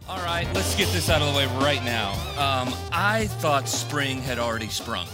All right, let's get this out of the way right now. I thought spring had already sprung.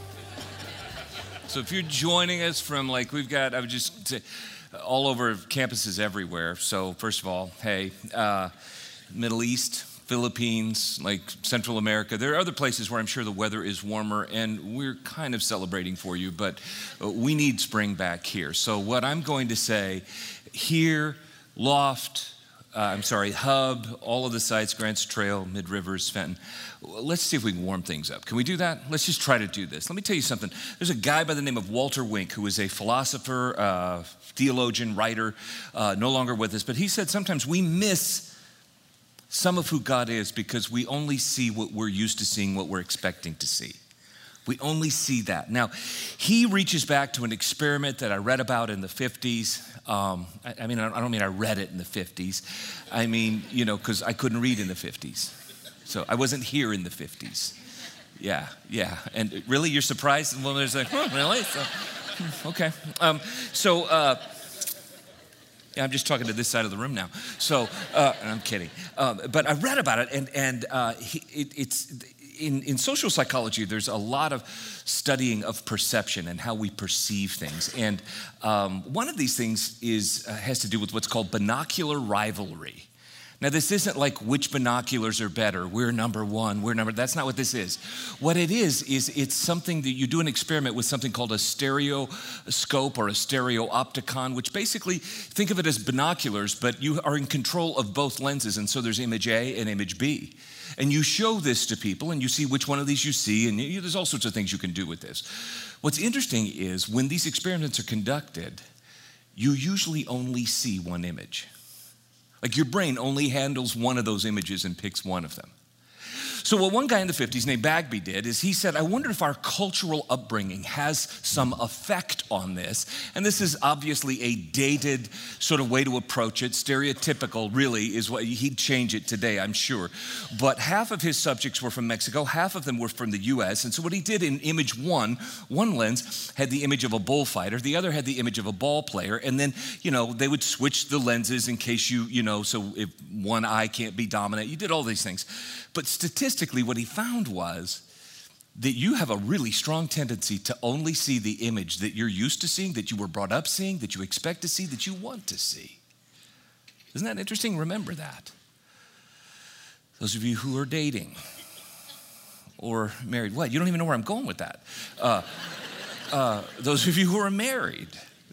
So if you're joining us from I would just say, all over campuses everywhere. So first of all, hey, Middle East, Philippines, like Central America. There are other places where I'm sure the weather is warmer and we're kind of celebrating for you, but we need spring back here. So what I'm going to say here, Loft, Hub, all of the sites, Grants Trail, Mid-Rivers, Fenton. Let's see if we can warm things up. Can we do that? Let's just try to do this. Let me tell you something. There's a guy by the name of Walter Wink who is a philosopher, theologian, writer, no longer with us, but he said sometimes we miss some of who God is because we only see what we're used to seeing, what we're expecting to see. We only see that. Now, he reaches back to an experiment that I read about in the 50s. I don't mean I read it in the 50s. I mean, because I couldn't read in the 50s. So I wasn't here in the 50s. Yeah. And really, you're surprised? Well, there's really? So, okay. Yeah, I'm just talking to this side of the room now. So, I'm kidding. But I read about it, and it's in social psychology, there's a lot of studying of perception and how we perceive things. And one of these things has to do with what's called binocular rivalry. Now, this isn't like which binoculars are better. We're number one, that's not what this is. What it is it's something that you do an experiment with something called a stereoscope or a stereopticon, which basically, think of it as binoculars, but you are in control of both lenses. And so there's image A and image B. And you show this to people and you see which one of these you see, and there's all sorts of things you can do with this. What's interesting is when these experiments are conducted, you usually only see one image. Like your brain only handles one of those images and picks one of them. So what one guy in the 50s named Bagby did is he said, I wonder if our cultural upbringing has some effect on this. And this is obviously a dated sort of way to approach it. Stereotypical really is what he'd change it today, I'm sure. But half of his subjects were from Mexico, half of them were from the US. And so what he did in image one lens had the image of a bullfighter, the other had the image of a ball player. And then, they would switch the lenses in case so if one eye can't be dominant, you did all these things. But statistically, what he found was that you have a really strong tendency to only see the image that you're used to seeing, that you were brought up seeing, that you expect to see, that you want to see. Isn't that interesting? Remember that. Those of you who are dating or married, what? You don't even know where I'm going with that. Those of you who are married,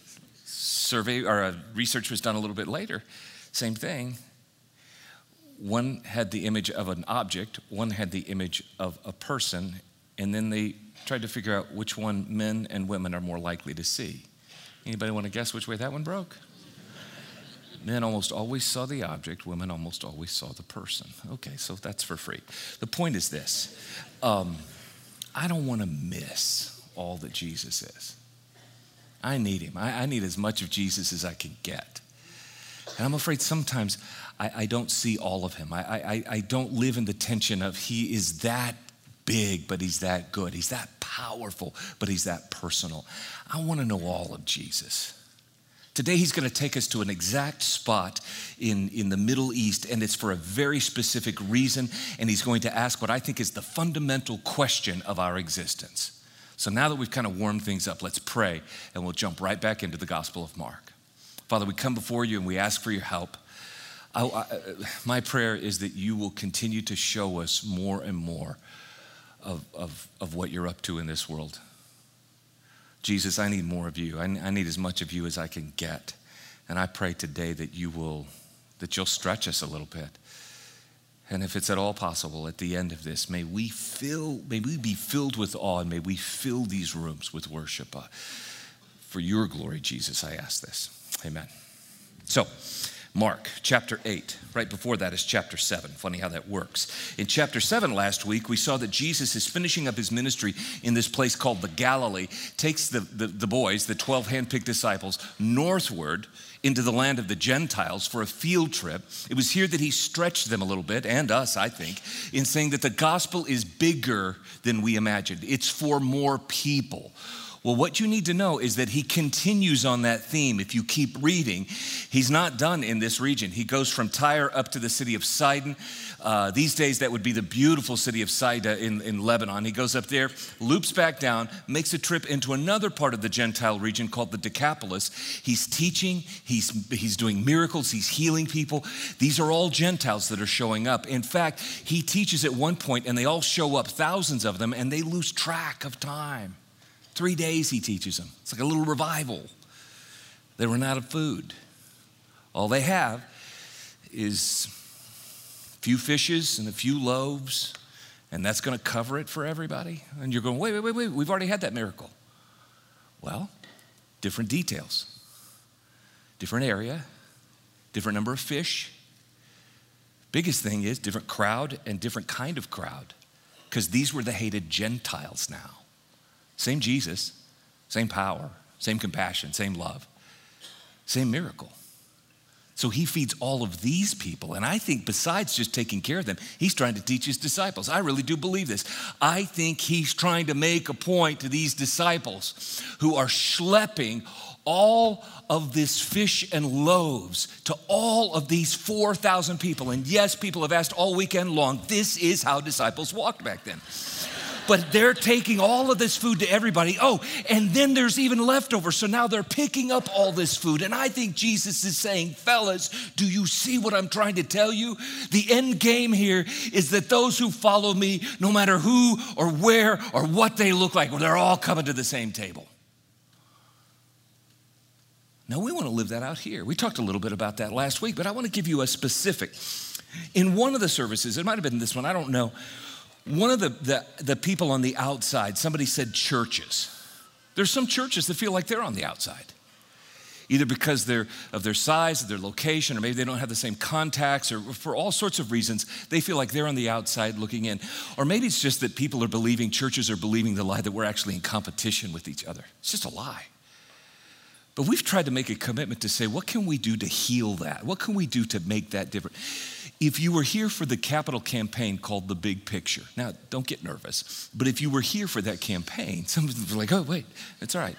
research was done a little bit later. Same thing. One had the image of an object, one had the image of a person, and then they tried to figure out which one men and women are more likely to see. Anybody want to guess which way that one broke? Men almost always saw the object, women almost always saw the person. Okay, so that's for free. The point is this. I don't want to miss all that Jesus is. I need him. I need as much of Jesus as I can get. And I'm afraid sometimes I don't see all of him. I don't live in the tension of he is that big, but he's that good. He's that powerful, but he's that personal. I want to know all of Jesus. Today he's going to take us to an exact spot in the Middle East, and it's for a very specific reason, and he's going to ask what I think is the fundamental question of our existence. So now that we've kind of warmed things up, let's pray, and we'll jump right back into the Gospel of Mark. Father, we come before you and we ask for your help. My prayer is that you will continue to show us more and more of what you're up to in this world. Jesus, I need more of you. I need as much of you as I can get. And I pray today that you'll stretch us a little bit. And if it's at all possible, at the end of this, may we be filled with awe, and may we fill these rooms with worship. For your glory, Jesus, I ask this. Amen. So, Mark chapter 8. Right before that is chapter 7. Funny how that works. In chapter 7 last week, we saw that Jesus is finishing up his ministry in this place called the Galilee, takes the boys, the 12 handpicked disciples, northward into the land of the Gentiles for a field trip. It was here that he stretched them a little bit, and us, I think, in saying that the gospel is bigger than we imagined. It's for more people. Well, what you need to know is that he continues on that theme. If you keep reading, he's not done in this region. He goes from Tyre up to the city of Sidon. These days, that would be the beautiful city of Sidon in Lebanon. He goes up there, loops back down, makes a trip into another part of the Gentile region called the Decapolis. He's teaching, he's doing miracles, he's healing people. These are all Gentiles that are showing up. In fact, he teaches at one point, and they all show up, thousands of them, and they lose track of time. 3 days he teaches them. It's like a little revival. They run out of food. All they have is a few fishes and a few loaves, and that's going to cover it for everybody. And you're going, wait, we've already had that miracle. Well, different details, different area, different number of fish. Biggest thing is different crowd and different kind of crowd, because these were the hated Gentiles now. Same Jesus, same power, same compassion, same love, same miracle. So he feeds all of these people. And I think besides just taking care of them, he's trying to teach his disciples. I really do believe this. I think he's trying to make a point to these disciples who are schlepping all of this fish and loaves to all of these 4,000 people. And yes, people have asked all weekend long, this is how disciples walked back then. But they're taking all of this food to everybody. Oh, and then there's even leftover. So now they're picking up all this food. And I think Jesus is saying, fellas, do you see what I'm trying to tell you? The end game here is that those who follow me, no matter who or where or what they look like, they're all coming to the same table. Now, we want to live that out here. We talked a little bit about that last week, but I want to give you a specific. In one of the services, it might have been this one, I don't know. One of the people on the outside, somebody said churches. There's some churches that feel like they're on the outside, either because of their size, of their location, or maybe they don't have the same contacts, or for all sorts of reasons, they feel like they're on the outside looking in. Or maybe it's just that churches are believing the lie that we're actually in competition with each other. It's just a lie. But we've tried to make a commitment to say, what can we do to heal that? What can we do to make that different? If you were here for the capital campaign called The Big Picture, now don't get nervous, but if you were here for that campaign, some of them were like, oh, wait, it's all right.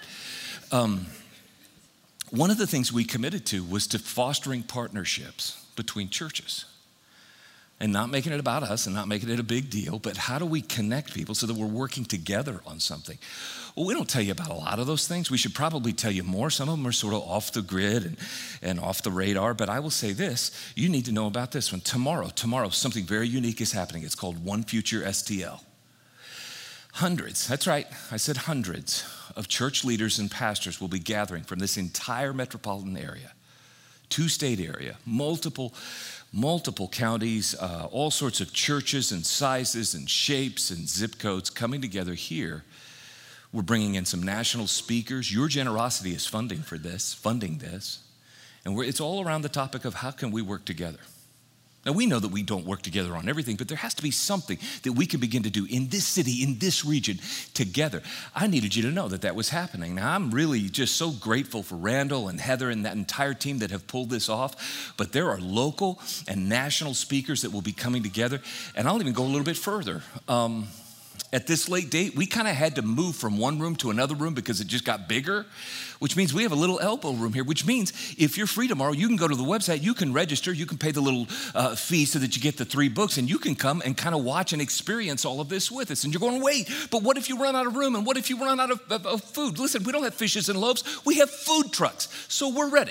One of the things we committed to was to fostering partnerships between churches. And not making it about us and not making it a big deal, but how do we connect people so that we're working together on something? Well, we don't tell you about a lot of those things. We should probably tell you more. Some of them are sort of off the grid and off the radar, but I will say this, you need to know about this one. Tomorrow, something very unique is happening. It's called One Future STL. Hundreds, that's right, I said hundreds of church leaders and pastors will be gathering from this entire metropolitan area, 2-state area, multiple counties, all sorts of churches and sizes and shapes and zip codes coming together here. We're bringing in some national speakers. Your generosity is funding this. And it's all around the topic of how can we work together. Now, we know that we don't work together on everything, but there has to be something that we can begin to do in this city, in this region, together. I needed you to know that that was happening. Now, I'm really just so grateful for Randall and Heather and that entire team that have pulled this off, but there are local and national speakers that will be coming together, and I'll even go a little bit further. At this late date, we kind of had to move from one room to another room because it just got bigger, which means we have a little elbow room here, which means if you're free tomorrow, you can go to the website, you can register, you can pay the little fee so that you get the 3 books, and you can come and kind of watch and experience all of this with us. And you're going, wait, but what if you run out of room? And what if you run out of food? Listen, we don't have fishes and loaves. We have food trucks, so we're ready.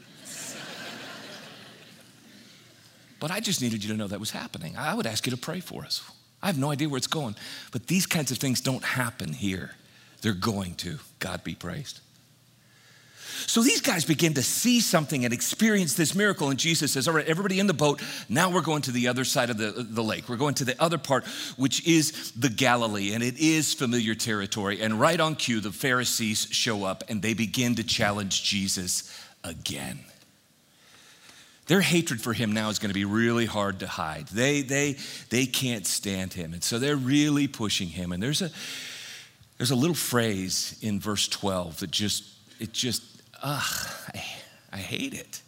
But I just needed you to know that was happening. I would ask you to pray for us. I have no idea where it's going, but these kinds of things don't happen here. They're going to. God be praised. So these guys begin to see something and experience this miracle, and Jesus says, all right, everybody in the boat, now we're going to the other side of the lake. We're going to the other part, which is the Galilee, and it is familiar territory. And right on cue, the Pharisees show up, and they begin to challenge Jesus again. Their hatred for him now is going to be really hard to hide. They can't stand him, and so they're really pushing him. And there's a little phrase in verse 12 that I hate it.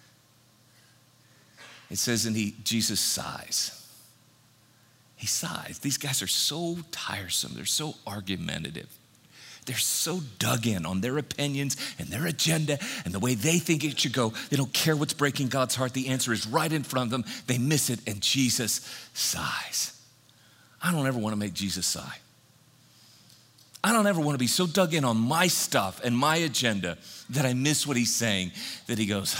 It says, Jesus sighs. He sighs. These guys are so tiresome. They're so argumentative. they're so dug in on their opinions and their agenda and the way they think it should go. They don't care what's breaking God's heart. The answer is right in front of them. They miss it, and Jesus sighs. I don't ever want to make Jesus sigh. I don't ever want to be so dug in on my stuff and my agenda that I miss what he's saying, that he goes,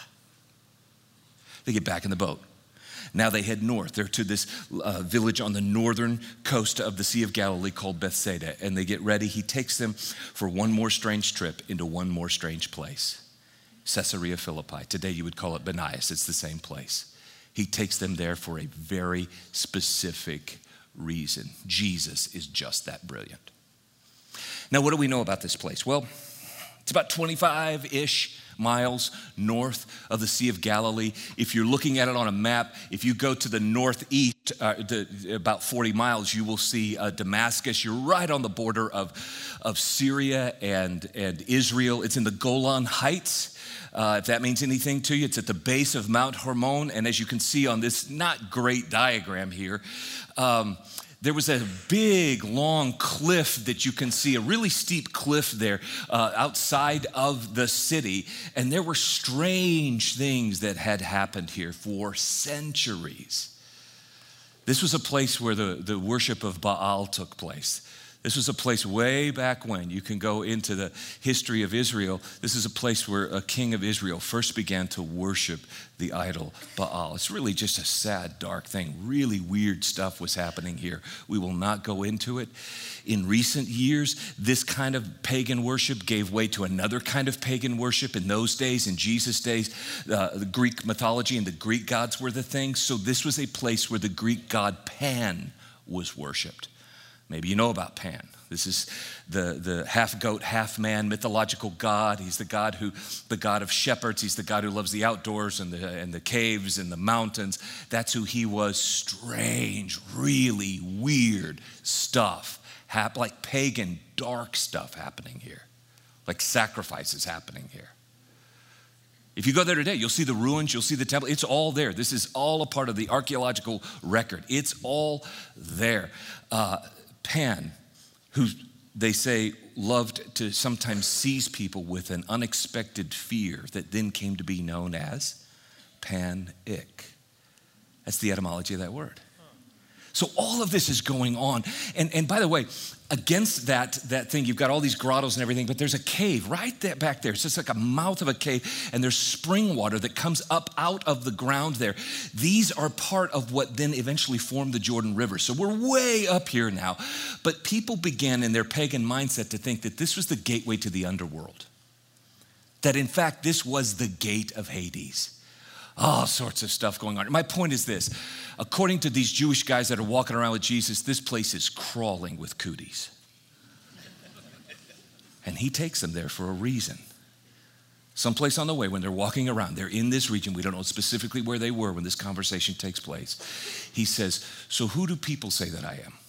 They get back in the boat. Now they head north. They're to this village on the northern coast of the Sea of Galilee called Bethsaida, and they get ready. He takes them for one more strange trip into one more strange place, Caesarea Philippi. Today you would call it Banias. It's the same place. He takes them there for a very specific reason. Jesus is just that brilliant. Now, what do we know about this place? Well, it's about 25-ish miles north of the Sea of Galilee. If you're looking at it on a map, if you go to the northeast, about 40 miles, you will see Damascus. You're right on the border of Syria and Israel. It's in the Golan Heights. If that means anything to you, it's at the base of Mount Hermon. And as you can see on this not great diagram here, there was a big, long cliff that you can see, a really steep cliff there outside of the city. And there were strange things that had happened here for centuries. This was a place where the worship of Baal took place. This was a place way back when. You can go into the history of Israel. This is a place where a king of Israel first began to worship the idol Baal. It's really just a sad, dark thing. Really weird stuff was happening here. We will not go into it. In recent years, this kind of pagan worship gave way to another kind of pagan worship. In those days, in Jesus' days, the Greek mythology and the Greek gods were the thing. So this was a place where the Greek god Pan was worshiped. Maybe you know about Pan. This is the half goat, half man mythological god. He's the god of shepherds. He's the god who loves the outdoors and the caves and the mountains. That's who he was. Strange, really weird stuff, like pagan, dark stuff happening here, like sacrifices happening here. If you go there today, you'll see the ruins, you'll see the temple. It's all there. This is all a part of the archaeological record. It's all there. Pan, who they say loved to sometimes seize people with an unexpected fear that then came to be known as panic. That's the etymology of that word. So all of this is going on. And by the way, against that thing, you've got all these grottos and everything, but there's a cave right there back there. It's just like a mouth of a cave, and there's spring water that comes up out of the ground there. These are part of what then eventually formed the Jordan River. So we're way up here now. But people began in their pagan mindset to think that this was the gateway to the underworld. That in fact, this was the gate of Hades. All sorts of stuff going on. My point is this. According to these Jewish guys that are walking around with Jesus, this place is crawling with cooties. And he takes them there for a reason. Someplace on the way when they're walking around, they're in this region. We don't know specifically where they were when this conversation takes place. He says, so who do people say that I am?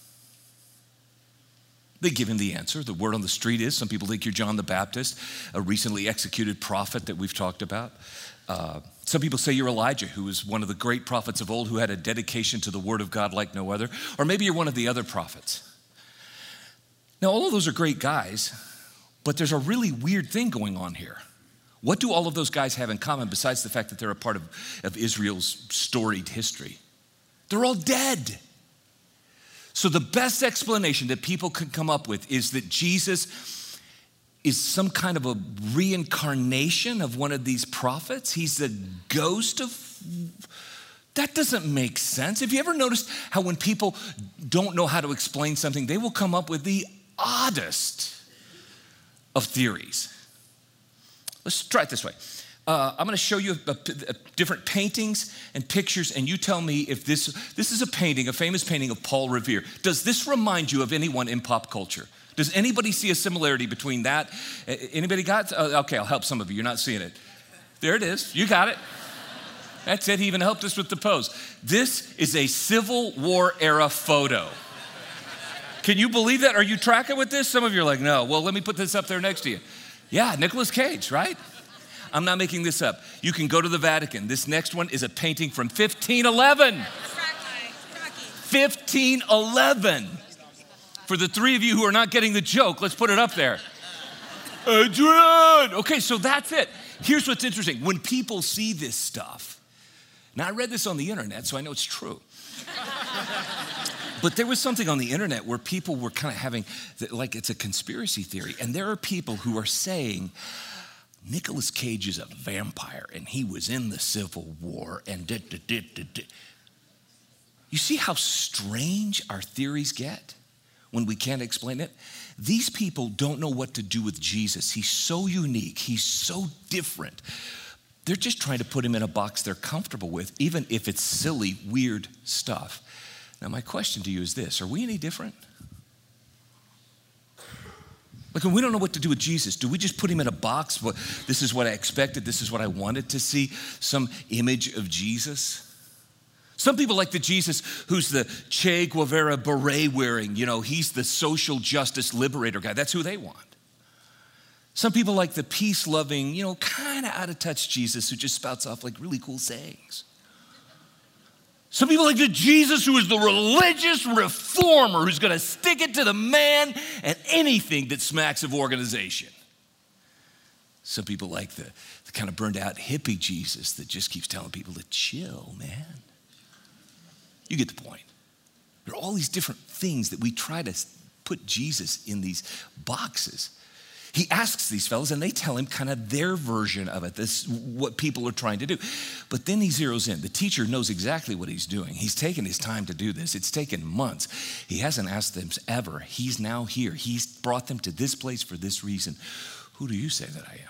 They give him the answer. The word on the street is, some people think you're John the Baptist, a recently executed prophet that we've talked about. Some people say you're Elijah, who was one of the great prophets of old, who had a dedication to the word of God like no other. Or maybe you're one of the other prophets. Now, all of those are great guys, but there's a really weird thing going on here. What do all of those guys have in common besides the fact that they're a part of Israel's storied history? They're all dead. So the best explanation that people can come up with is that Jesus is some kind of a reincarnation of one of these prophets. He's the ghost of, that doesn't make sense. Have you ever noticed how when people don't know how to explain something, they will come up with the oddest of theories? Let's try it this way. I'm gonna show you different paintings and pictures, and you tell me if this is a painting, a famous painting of Paul Revere. Does this remind you of anyone in pop culture? Does anybody see a similarity between that? Anybody got? Okay, I'll help some of you. You're not seeing it. There it is. You got it. That's it. He even helped us with the pose. This is a Civil War era photo. Can you believe that? Are you tracking with this? Some of you are like, no. Well, let me put this up there next to you. Yeah, Nicolas Cage, right? I'm not making this up. You can go to the Vatican. This next one is a painting from 1511. 1511. For the three of you who are not getting the joke, let's put it up there. Adrian! Okay, so that's it. Here's what's interesting. When people see this stuff, now I read this on the internet, so I know it's true. But there was something on the internet where people were kind of having, like it's a conspiracy theory. And there are people who are saying, Nicolas Cage is a vampire and he was in the Civil War and You see how strange our theories get when we can't explain it? These people don't know what to do with Jesus. He's so unique. He's so different. They're just trying to put him in a box they're comfortable with, even if it's silly, weird stuff. Now, my question to you is this: are we any different? Like when we don't know what to do with Jesus, do we just put him in a box? Well, this is what I expected. This is what I wanted to see, some image of Jesus. Some people like the Jesus who's the Che Guevara beret wearing, he's the social justice liberator guy. That's who they want. Some people like the peace-loving, kind of out-of-touch Jesus who just spouts off like really cool sayings. Some people like the Jesus who is the religious reformer who's going to stick it to the man and anything that smacks of organization. Some people like the kind of burned out hippie Jesus that just keeps telling people to chill, man. You get the point. There are all these different things that we try to put Jesus in these boxes. He asks these fellows and they tell him kind of their version of it, this what people are trying to do. But then he zeroes in. The teacher knows exactly what he's doing. He's taken his time to do this. It's taken months. He hasn't asked them ever. He's now here. He's brought them to this place for this reason. Who do you say that I am?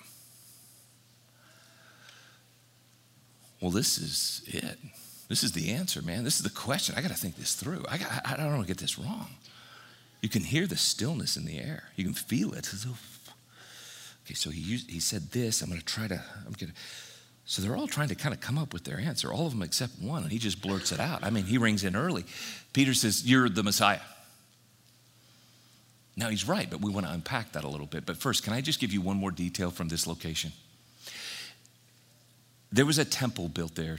Well, this is it. This is the answer, man. This is the question. I got to think this through. I don't want to get this wrong. You can hear the stillness in the air. You can feel it. Okay, so he said this. So they're all trying to kind of come up with their answer. All of them except one, and he just blurts it out. He rings in early. Peter says, "You're the Messiah." Now he's right, but we want to unpack that a little bit. But first, can I just give you one more detail from this location? There was a temple built there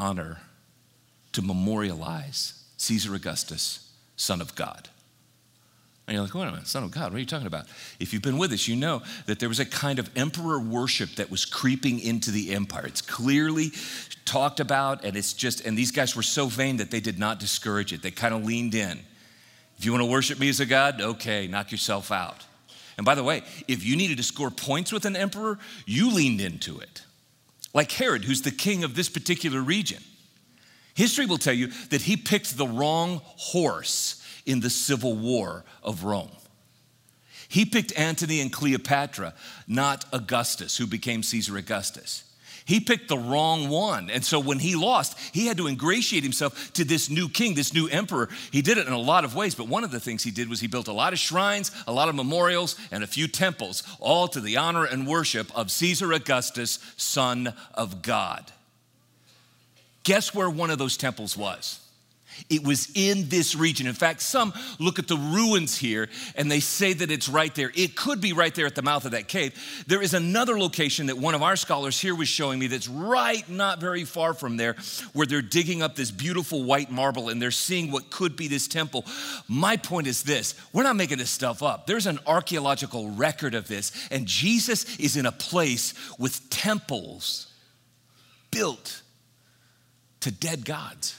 to memorialize Caesar Augustus, son of God. And you're like, wait a minute, son of God, what are you talking about? If you've been with us, you know that there was a kind of emperor worship that was creeping into the empire. It's clearly talked about, and and these guys were so vain that they did not discourage it. They kind of leaned in. If you want to worship me as a god, okay, knock yourself out. And by the way, if you needed to score points with an emperor, you leaned into it. Like Herod, who's the king of this particular region. History will tell you that he picked the wrong horse in the civil war of Rome. He picked Antony and Cleopatra, not Augustus, who became Caesar Augustus. He picked the wrong one. And so when he lost, he had to ingratiate himself to this new king, this new emperor. He did it in a lot of ways, but one of the things he did was he built a lot of shrines, a lot of memorials, and a few temples, all to the honor and worship of Caesar Augustus, son of God. Guess where one of those temples was? It was in this region. In fact, some look at the ruins here and they say that it's right there. It could be right there at the mouth of that cave. There is another location that one of our scholars here was showing me that's right not very far from there, where they're digging up this beautiful white marble and they're seeing what could be this temple. My point is this: we're not making this stuff up. There's an archaeological record of this, and Jesus is in a place with temples built to dead gods.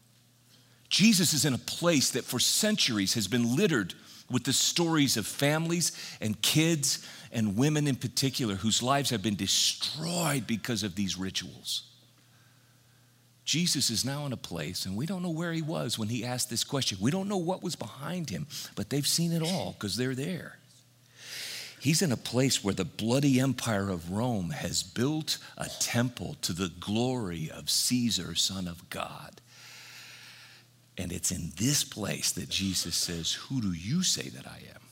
Jesus is in a place that for centuries has been littered with the stories of families and kids and women in particular whose lives have been destroyed because of these rituals. Jesus is now in a place, and we don't know where he was when he asked this question. We don't know what was behind him, but they've seen it all because they're there. He's in a place where the bloody empire of Rome has built a temple to the glory of Caesar, son of God. And it's in this place that Jesus says, "Who do you say that I am?"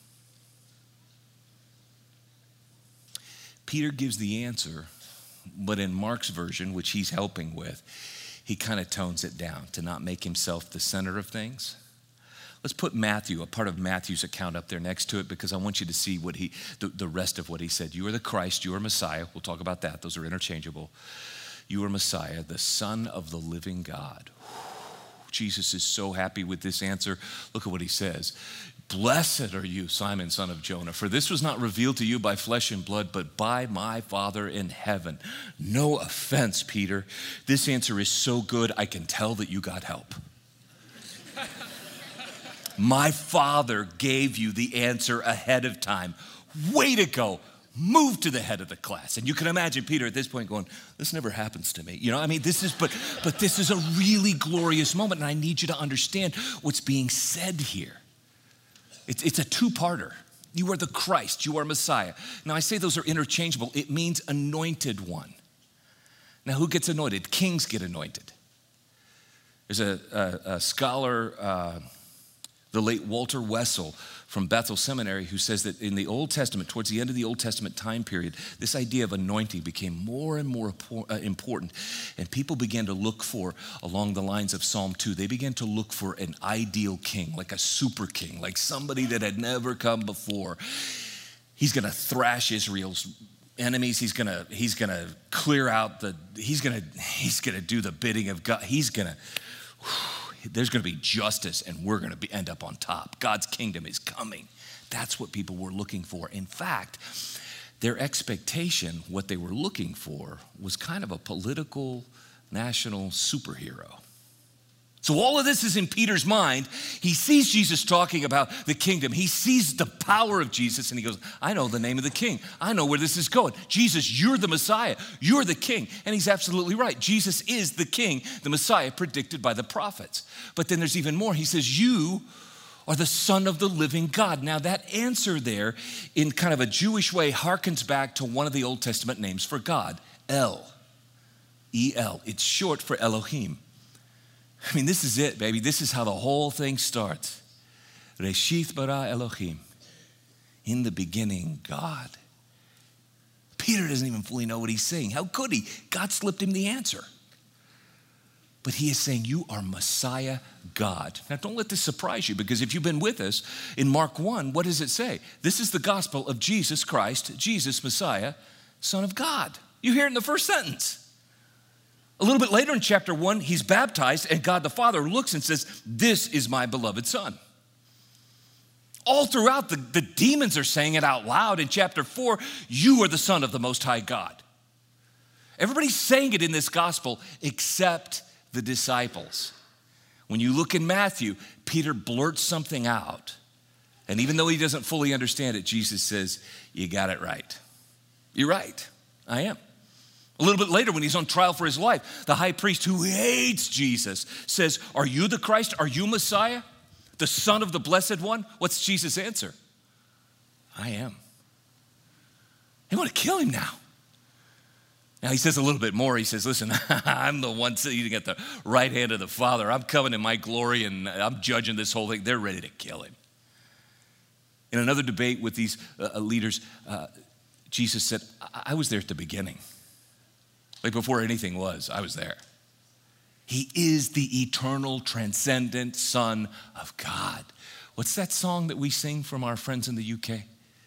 Peter gives the answer, but in Mark's version, which he's helping with, he kind of tones it down to not make himself the center of things. Let's put Matthew, a part of Matthew's account, up there next to it, because I want you to see what the rest of what he said. You are the Christ, you are Messiah. We'll talk about that. Those are interchangeable. You are Messiah, the Son of the living God. Jesus is so happy with this answer. Look at what he says. Blessed are you, Simon, son of Jonah, for this was not revealed to you by flesh and blood, but by my Father in heaven. No offense, Peter. This answer is so good, I can tell that you got help. My Father gave you the answer ahead of time. Way to go. Move to the head of the class. And you can imagine Peter at this point going, this never happens to me. You know, I mean, this is a really glorious moment, and I need you to understand what's being said here. It's a two-parter. You are the Christ. You are Messiah. Now, I say those are interchangeable. It means anointed one. Now, who gets anointed? Kings get anointed. There's a scholar, the late Walter Wessel from Bethel Seminary, who says that in the Old Testament, towards the end of the Old Testament time period, this idea of anointing became more and more important. And people began to look for, along the lines of Psalm 2, they began to look for an ideal king, like a super king, like somebody that had never come before. He's going to thrash Israel's enemies. He's going to clear out he's going to do the bidding of God. There's going to be justice, and we're going to end up on top. God's kingdom is coming. That's what people were looking for. In fact, their expectation, what they were looking for, was kind of a political, national superhero. So all of this is in Peter's mind. He sees Jesus talking about the kingdom. He sees the power of Jesus, and he goes, I know the name of the king. I know where this is going. Jesus, you're the Messiah. You're the king. And he's absolutely right. Jesus is the king, the Messiah predicted by the prophets. But then there's even more. He says, you are the Son of the living God. Now that answer there, in kind of a Jewish way, harkens back to one of the Old Testament names for God, El, E-L. It's short for Elohim. I mean, this is it, baby. This is how the whole thing starts. Reshith bara Elohim. In the beginning, God. Peter doesn't even fully know what he's saying. How could he? God slipped him the answer. But he is saying, you are Messiah God. Now, don't let this surprise you, because if you've been with us in Mark 1, what does it say? This is the gospel of Jesus Christ, Jesus, Messiah, Son of God. You hear it in the first sentence. A little bit later in chapter 1, he's baptized, and God the Father looks and says, this is my beloved Son. All throughout, the demons are saying it out loud. In chapter 4, you are the Son of the Most High God. Everybody's saying it in this gospel except the disciples. When you look in Matthew, Peter blurts something out. And even though he doesn't fully understand it, Jesus says, you got it right. You're right, I am. A little bit later, when he's on trial for his life, the high priest who hates Jesus says, are you the Christ? Are you Messiah? The Son of the Blessed One? What's Jesus' answer? I am. They want to kill him now. Now he says a little bit more. He says, listen, I'm the one sitting at the right hand of the Father. I'm coming in my glory, and I'm judging this whole thing. They're ready to kill him. In another debate with these leaders, Jesus said, I was there at the beginning. Like before anything was, I was there. He is the eternal, transcendent Son of God. What's that song that we sing from our friends in the UK?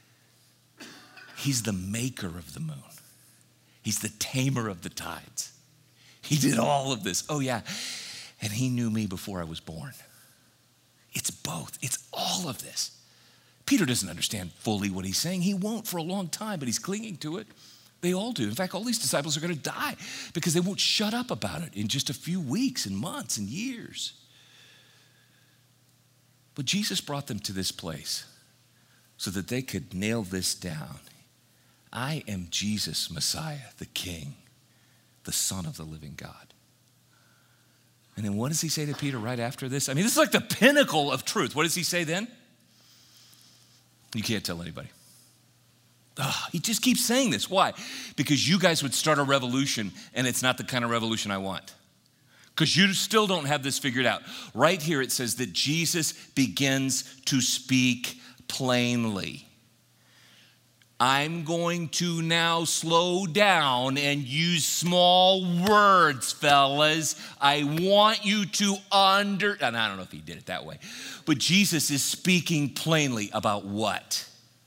He's the maker of the moon. He's the tamer of the tides. He did all of this. Oh yeah, and he knew me before I was born. It's both. It's all of this. Peter doesn't understand fully what he's saying. He won't for a long time, but he's clinging to it. They all do. In fact, all these disciples are going to die because they won't shut up about it in just a few weeks and months and years. But Jesus brought them to this place so that they could nail this down. I am Jesus, Messiah, the King, the Son of the living God. And then what does he say to Peter right after this? I mean, this is like the pinnacle of truth. What does he say then? You can't tell anybody. He just keeps saying this. Why? Because you guys would start a revolution, and it's not the kind of revolution I want. Because you still don't have this figured out. Right here it says that Jesus begins to speak plainly. I'm going to now slow down and use small words, fellas. I want you to and I don't know if he did it that way, but Jesus is speaking plainly about what?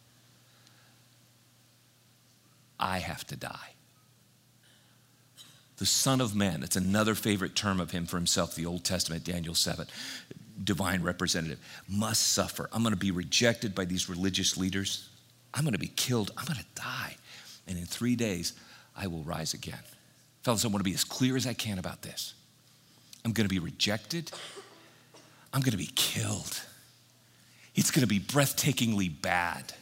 I have to die. The Son of Man, that's another favorite term of him for himself, the Old Testament, Daniel 7. divine representative, must suffer. I'm going to be rejected by these religious leaders. I'm going to be killed. I'm going to die. And in 3 days, I will rise again. Fellas, I want to be as clear as I can about this. I'm going to be rejected. I'm going to be killed. It's going to be breathtakingly bad.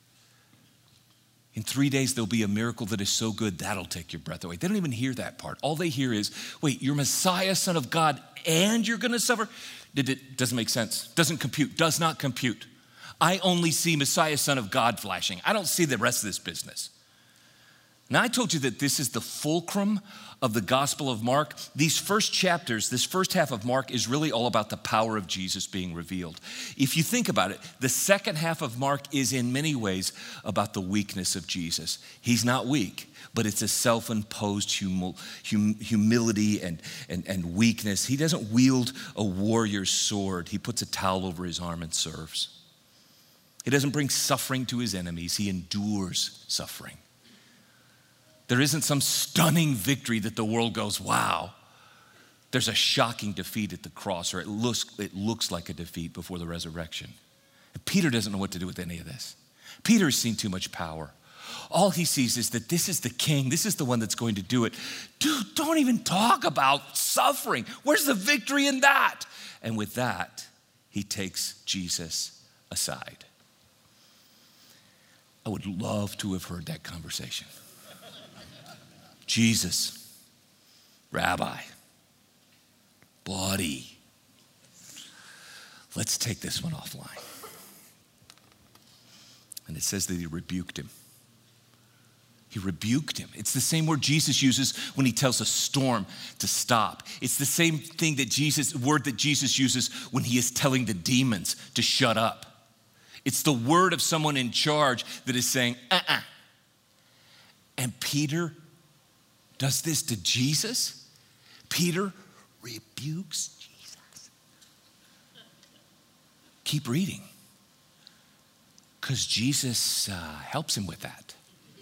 In 3 days, there'll be a miracle that is so good, that'll take your breath away. They don't even hear that part. All they hear is, wait, you're Messiah, Son of God, and you're going to suffer? It doesn't make sense. Doesn't compute. Does not compute. I only see Messiah, Son of God flashing. I don't see the rest of this business. Now, I told you that this is the fulcrum of the Gospel of Mark. These first chapters, this first half of Mark is really all about the power of Jesus being revealed. If you think about it, the second half of Mark is in many ways about the weakness of Jesus. He's not weak, but it's a self-imposed humility and weakness. He doesn't wield a warrior's sword. He puts a towel over his arm and serves. He doesn't bring suffering to his enemies. He endures suffering. There isn't some stunning victory that the world goes, wow. There's a shocking defeat at the cross, or it looks like a defeat before the resurrection. And Peter doesn't know what to do with any of this. Peter has seen too much power. All he sees is that this is the king. This is the one that's going to do it. Dude, don't even talk about suffering. Where's the victory in that? And with that, he takes Jesus aside. I would love to have heard that conversation. Jesus, Rabbi, buddy, let's take this one offline. And it says that he rebuked him. He rebuked him. It's the same word Jesus uses when he tells a storm to stop. It's the same word that Jesus uses when he is telling the demons to shut up. It's the word of someone in charge that is saying, And Peter does this to Jesus. Peter rebukes Jesus. Keep reading, because Jesus helps him with that.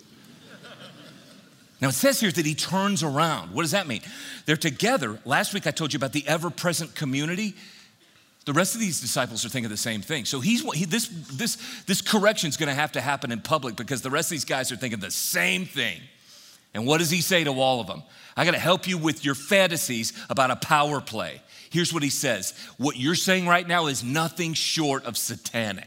Now it says here that he turns around. What does that mean? They're together. Last week I told you about the ever-present community. The rest of these disciples are thinking the same thing. So this correction is going to have to happen in public, because the rest of these guys are thinking the same thing. And what does he say to all of them? I got to help you with your fantasies about a power play. Here's what he says. What you're saying right now is nothing short of satanic.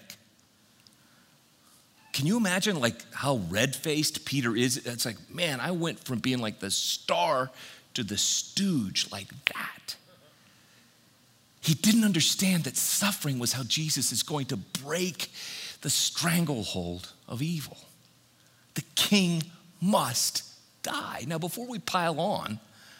Can you imagine like how red-faced Peter is? It's like, man, I went from being like the star to the stooge like that. He didn't understand that suffering was how Jesus is going to break the stranglehold of evil. The king must die. Now, before we pile on,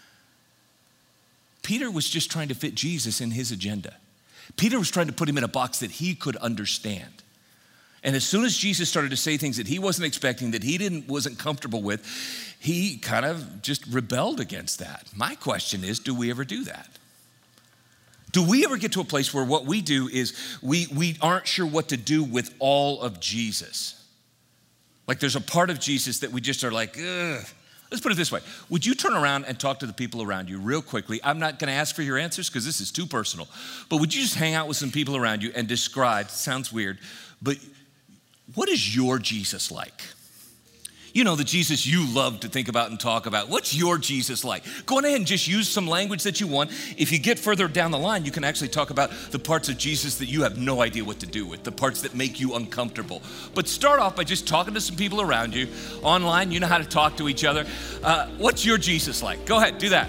Peter was just trying to fit Jesus in his agenda. Peter was trying to put him in a box that he could understand. And as soon as Jesus started to say things that he wasn't expecting, that he wasn't comfortable with, he kind of just rebelled against that. My question is, do we ever do that? Do we ever get to a place where what we do is we aren't sure what to do with all of Jesus? Like there's a part of Jesus that we just are like, ugh. Let's put it this way. Would you turn around and talk to the people around you real quickly? I'm not going to ask for your answers because this is too personal. But would you just hang out with some people around you and describe, sounds weird, but what is your Jesus like? You know, the Jesus you love to think about and talk about. What's your Jesus like? Go on ahead and just use some language that you want. If you get further down the line, you can actually talk about the parts of Jesus that you have no idea what to do with, the parts that make you uncomfortable. But start off by just talking to some people around you. Online, you know how to talk to each other. What's your Jesus like? Go ahead, do that.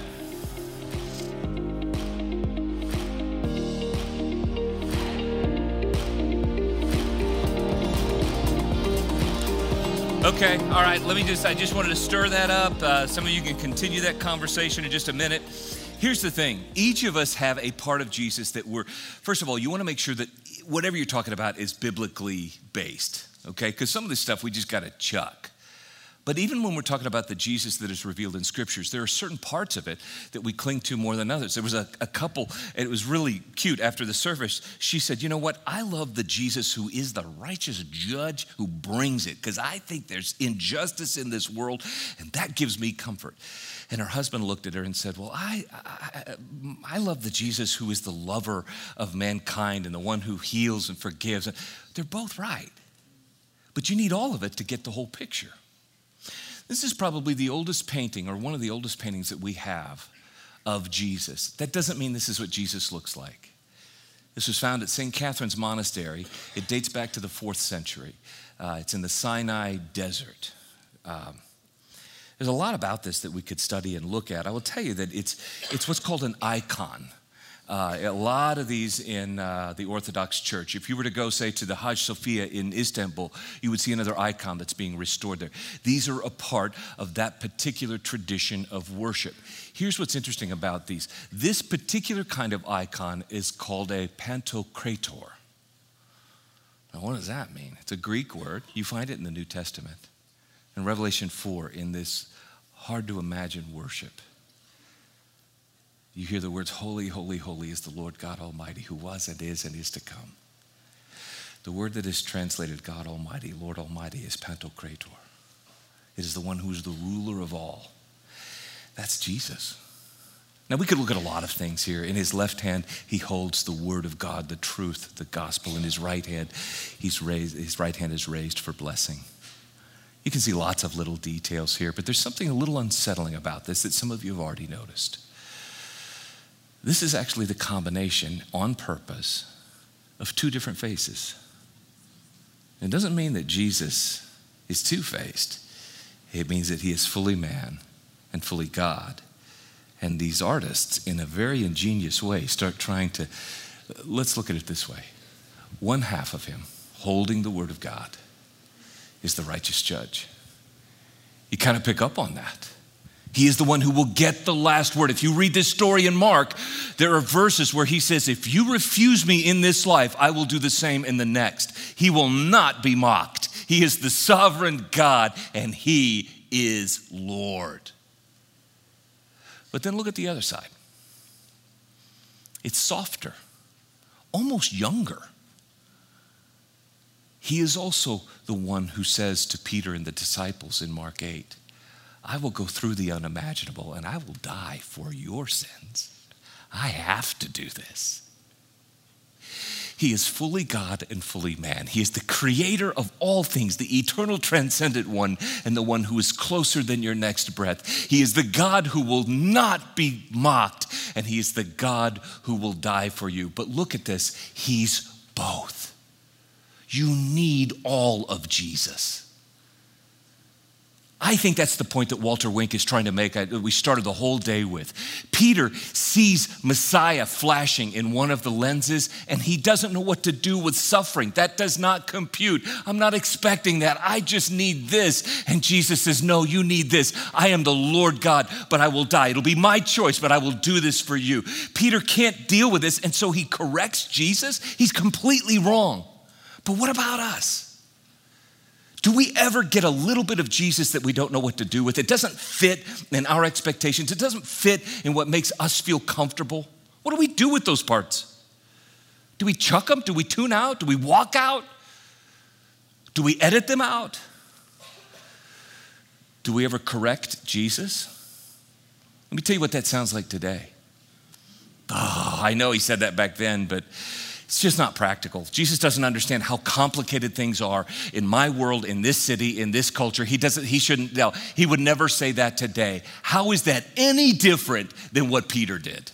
Okay, all right, I just wanted to stir that up. Some of you can continue that conversation in just a minute. Here's the thing. Each of us have a part of Jesus that first of all, you want to make sure that whatever you're talking about is biblically based, okay? Because some of this stuff we just got to chuck. But even when we're talking about the Jesus that is revealed in scriptures, there are certain parts of it that we cling to more than others. There was a couple, and it was really cute after the service. She said, you know what? I love the Jesus who is the righteous judge who brings it, because I think there's injustice in this world, and that gives me comfort. And her husband looked at her and said, well, I love the Jesus who is the lover of mankind and the one who heals and forgives. They're both right. But you need all of it to get the whole picture. This is probably the oldest painting, or one of the oldest paintings that we have of Jesus. That doesn't mean this is what Jesus looks like. This was found at St. Catherine's Monastery. It dates back to the 4th century. It's in the Sinai Desert. There's a lot about this that we could study and look at. I will tell you that it's what's called an icon. A lot of these in the Orthodox Church. If you were to go, say, to the Hagia Sophia in Istanbul, you would see another icon that's being restored there. These are a part of that particular tradition of worship. Here's what's interesting about these. This particular kind of icon is called a pantokrator. Now, what does that mean? It's a Greek word. You find it in the New Testament. In Revelation 4, in this hard-to-imagine worship, you hear the words, holy, holy, holy is the Lord God Almighty, who was and is to come. The word that is translated God Almighty, Lord Almighty, is Pantokrator. It is the one who is the ruler of all. That's Jesus. Now, we could look at a lot of things here. In his left hand, he holds the word of God, the truth, the gospel. In his right hand, his right hand is raised for blessing. You can see lots of little details here, but there's something a little unsettling about this that some of you have already noticed. This is actually the combination, on purpose, of two different faces. It doesn't mean that Jesus is two-faced. It means that he is fully man and fully God. And these artists, in a very ingenious way, start trying to, let's look at it this way. One half of him, holding the word of God, is the righteous judge. You kind of pick up on that. He is the one who will get the last word. If you read this story in Mark, there are verses where he says, if you refuse me in this life, I will do the same in the next. He will not be mocked. He is the sovereign God, and he is Lord. But then look at the other side. It's softer, almost younger. He is also the one who says to Peter and the disciples in Mark 8, I will go through the unimaginable and I will die for your sins. I have to do this. He is fully God and fully man. He is the creator of all things, the eternal transcendent one, and the one who is closer than your next breath. He is the God who will not be mocked, and he is the God who will die for you. But look at this, he's both. You need all of Jesus. I think that's the point that Walter Wink is trying to make, we started the whole day with. Peter sees Messiah flashing in one of the lenses, and he doesn't know what to do with suffering. That does not compute. I'm not expecting that. I just need this. And Jesus says, no, you need this. I am the Lord God, but I will die. It'll be my choice, but I will do this for you. Peter can't deal with this, and so he corrects Jesus. He's completely wrong. But what about us? Do we ever get a little bit of Jesus that we don't know what to do with? It doesn't fit in our expectations. It doesn't fit in what makes us feel comfortable. What do we do with those parts? Do we chuck them? Do we tune out? Do we walk out? Do we edit them out? Do we ever correct Jesus? Let me tell you what that sounds like today. Oh, I know he said that back then, but it's just not practical. Jesus doesn't understand how complicated things are in my world, in this city, in this culture. He would never say that today. How is that any different than what Peter did?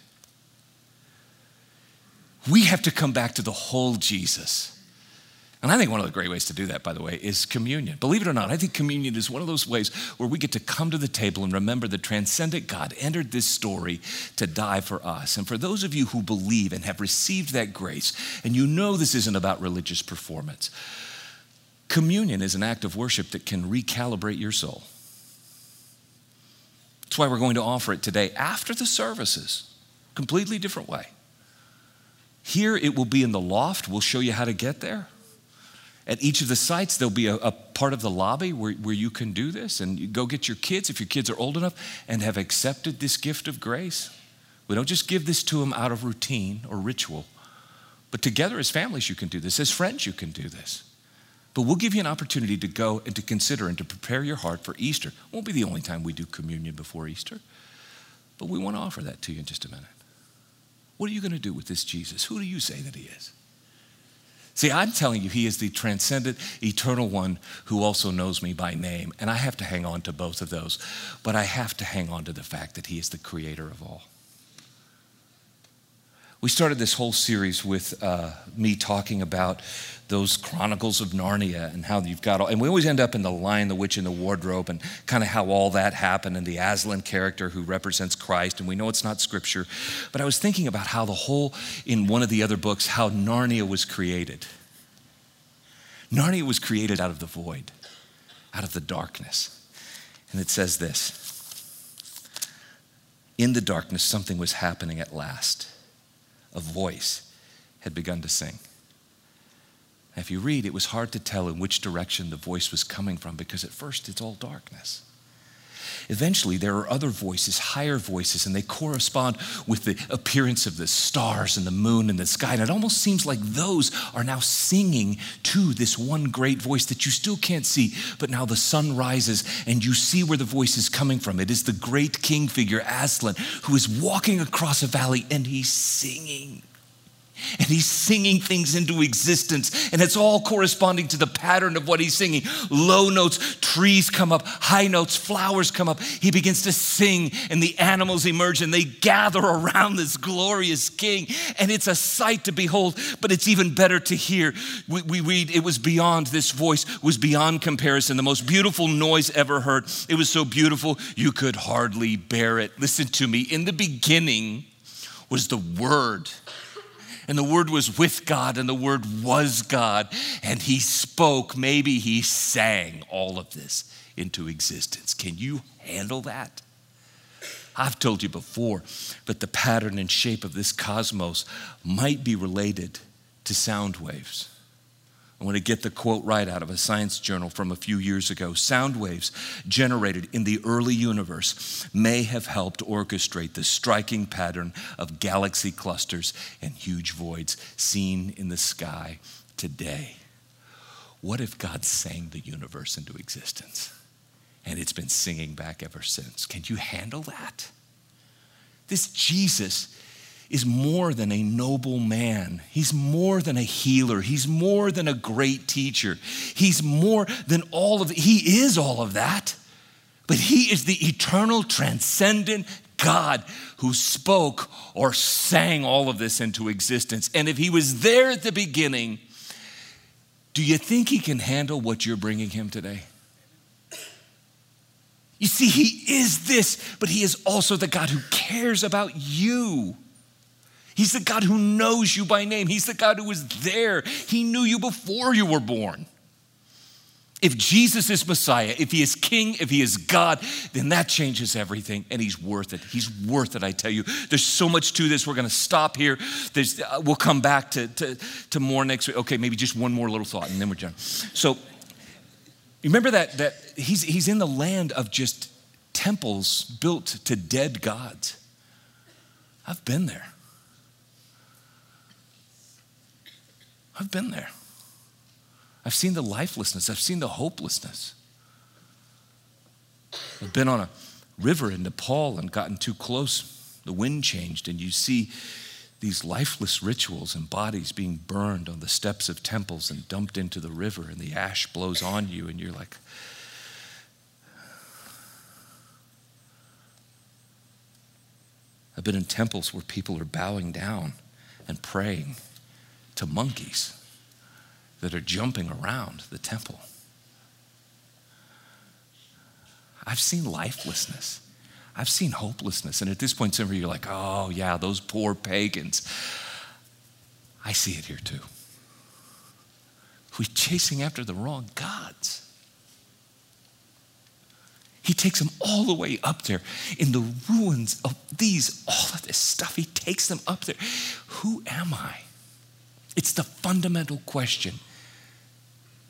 We have to come back to the whole Jesus. And I think one of the great ways to do that, by the way, is communion. Believe it or not, I think communion is one of those ways where we get to come to the table and remember the transcendent God entered this story to die for us. And for those of you who believe and have received that grace, and you know this isn't about religious performance, communion is an act of worship that can recalibrate your soul. That's why we're going to offer it today after the services, completely different way. Here it will be in the loft. We'll show you how to get there. At each of the sites, there'll be a part of the lobby where you can do this, and you go get your kids, if your kids are old enough, and have accepted this gift of grace. We don't just give this to them out of routine or ritual, but together as families you can do this, as friends you can do this. But we'll give you an opportunity to go and to consider and to prepare your heart for Easter. It won't be the only time we do communion before Easter, but we want to offer that to you in just a minute. What are you going to do with this Jesus? Who do you say that he is? See, I'm telling you, he is the transcendent, eternal one who also knows me by name. And I have to hang on to both of those. But I have to hang on to the fact that he is the creator of all. We started this whole series with me talking about those Chronicles of Narnia and how you've got all, and we always end up in the Lion, the Witch, and the Wardrobe and kind of how all that happened and the Aslan character who represents Christ, and we know it's not scripture. But I was thinking about how the whole, in one of the other books, how Narnia was created. Narnia was created out of the void, out of the darkness. And it says this: in the darkness, something was happening at last. A voice had begun to sing. If you read, it was hard to tell in which direction the voice was coming from because at first it's all darkness. Eventually, there are other voices, higher voices, and they correspond with the appearance of the stars and the moon and the sky. And it almost seems like those are now singing to this one great voice that you still can't see. But now the sun rises and you see where the voice is coming from. It is the great king figure, Aslan, who is walking across a valley and he's singing. And he's singing things into existence, and it's all corresponding to the pattern of what he's singing. Low notes, trees come up, high notes, flowers come up. He begins to sing, and the animals emerge, and they gather around this glorious king, and it's a sight to behold, but it's even better to hear. We read, it was beyond, this voice was beyond comparison, the most beautiful noise ever heard. It was so beautiful, you could hardly bear it. Listen to me. In the beginning was the Word. And the Word was with God, and the Word was God. And he spoke, maybe he sang all of this into existence. Can you handle that? I've told you before, but the pattern and shape of this cosmos might be related to sound waves. I want to get the quote right out of a science journal from a few years ago. Sound waves generated in the early universe may have helped orchestrate the striking pattern of galaxy clusters and huge voids seen in the sky today. What if God sang the universe into existence? And it's been singing back ever since. Can you handle that? This Jesus is more than a noble man. He's more than a healer. He's more than a great teacher. He's more than all of it. He is all of that. But he is the eternal, transcendent God who spoke or sang all of this into existence. And if he was there at the beginning, do you think he can handle what you're bringing him today? You see, he is this, but he is also the God who cares about you. He's the God who knows you by name. He's the God who was there. He knew you before you were born. If Jesus is Messiah, if he is King, if he is God, then that changes everything, and he's worth it. He's worth it, I tell you. There's so much to this. We're going to stop here. We'll come back to more next week. Okay, maybe just one more little thought, and then we're done. So remember that he's in the land of just temples built to dead gods. I've been there. I've been there. I've seen the lifelessness. I've seen the hopelessness. I've been on a river in Nepal and gotten too close. The wind changed, and you see these lifeless rituals and bodies being burned on the steps of temples and dumped into the river, and the ash blows on you, and you're like, I've been in temples where people are bowing down and praying to monkeys that are jumping around the temple. I've seen lifelessness. I've seen hopelessness. And at this point, some of you are like, oh yeah, those poor pagans. I see it here too. We're chasing after the wrong gods. He takes them all the way up there in the ruins of all of this stuff. He takes them up there. Who am I? It's the fundamental question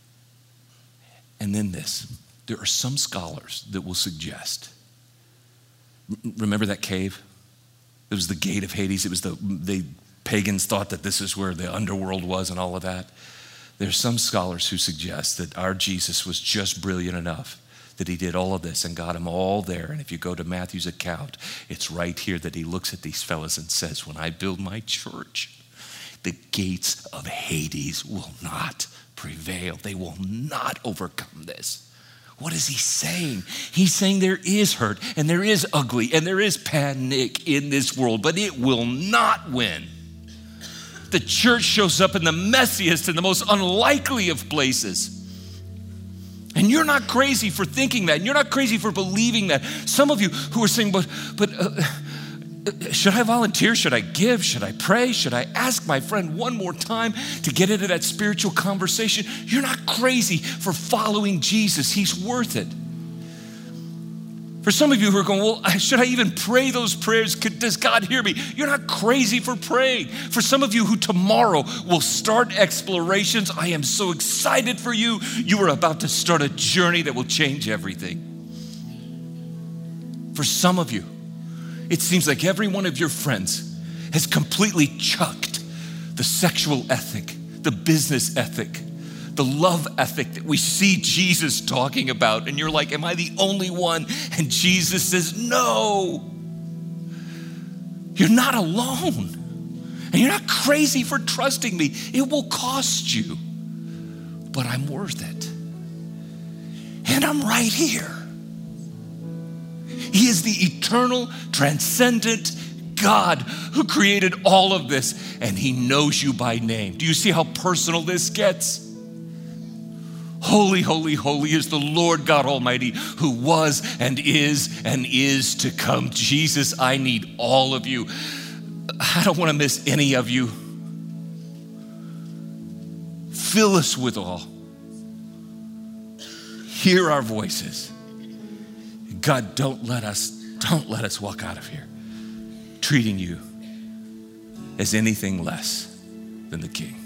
And then this, there are some scholars that will suggest, remember that cave? It was the gate of Hades. It was the pagans thought that this is where the underworld was and all of that. There's some scholars who suggest that our Jesus was just brilliant enough that he did all of this and got them all there. And if you go to Matthew's account, it's right here that he looks at these fellas and says, when I build my church, the gates of Hades will not prevail. They will not overcome this. What is he saying? He's saying there is hurt and there is ugly and there is panic in this world, but it will not win. The church shows up in the messiest and the most unlikely of places. And you're not crazy for thinking that. And you're not crazy for believing that. Some of you who are saying, but should I volunteer? Should I give? Should I pray? Should I ask my friend one more time to get into that spiritual conversation? You're not crazy for following Jesus. He's worth it. For some of you who are going, well, should I even pray those prayers? Does God hear me? You're not crazy for praying. For some of you who tomorrow will start explorations, I am so excited for you. You are about to start a journey that will change everything. For some of you, it seems like every one of your friends has completely chucked the sexual ethic, the business ethic, the love ethic that we see Jesus talking about. And you're like, am I the only one? And Jesus says, no, you're not alone. And you're not crazy for trusting me. It will cost you, but I'm worth it. And I'm right here. He is the eternal, transcendent God who created all of this, and he knows you by name. Do you see how personal this gets? Holy, holy, holy is the Lord God Almighty, who was and is to come. Jesus, I need all of you. I don't want to miss any of you. Fill us with all. Hear our voices. God, don't let us walk out of here treating you as anything less than the King.